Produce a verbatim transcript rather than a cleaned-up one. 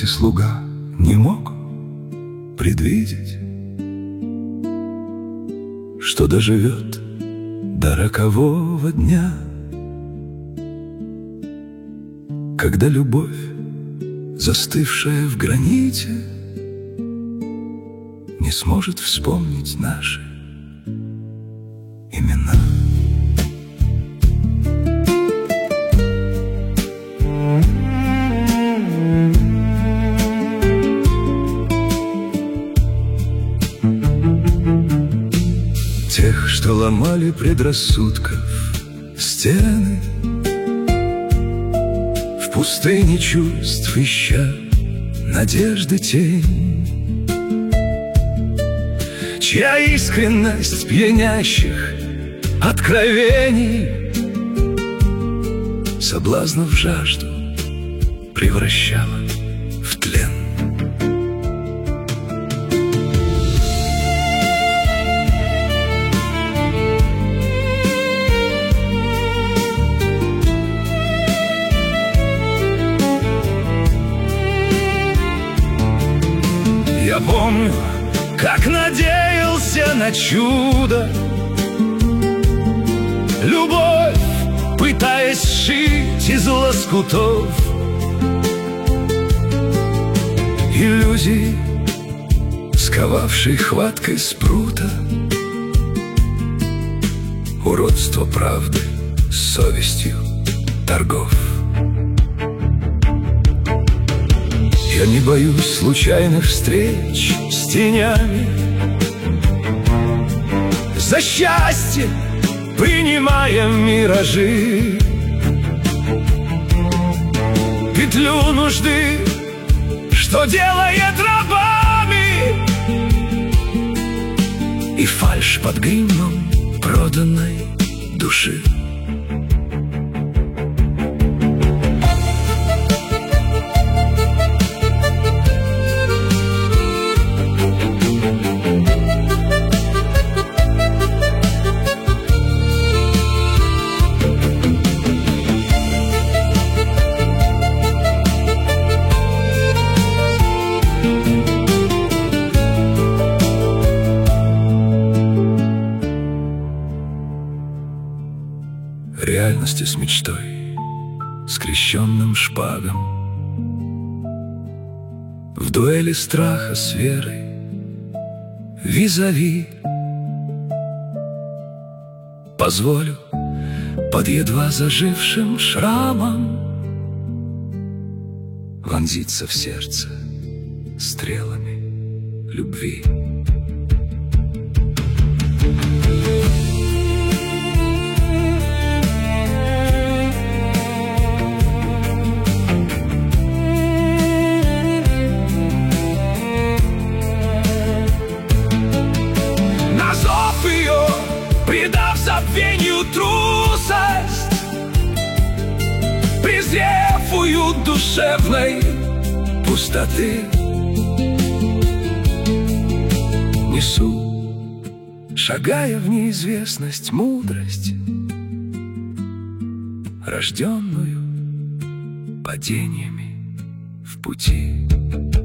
слуга не мог предвидеть, что доживет до рокового дня, когда любовь, застывшая в граните, не сможет вспомнить наши имена. Тех, что ломали предрассудков стены, в пустыне чувств ища надежды тень, чья искренность пьянящих откровений соблазнов жажду превращала в тлен. Я помню, как надеялся на чудо, любовь, пытаясь сшить из лоскутов иллюзий, сковавшей хваткой спрута уродство правды с совестью торгов. Я не боюсь случайных встреч с тенями, за счастье принимая миражи, петлю нужды, что делает рабами, и фальшь под гримом проданной души. Реальности с мечтой, скрещенным шпагом, в дуэли страха с верой, визави. Позволю под едва зажившим шрамом вонзиться в сердце стрелами любви. Предав забвению трусость, презрев уют душевной пустоты, несу, шагая в неизвестность, мудрость, рожденную падениями в пути.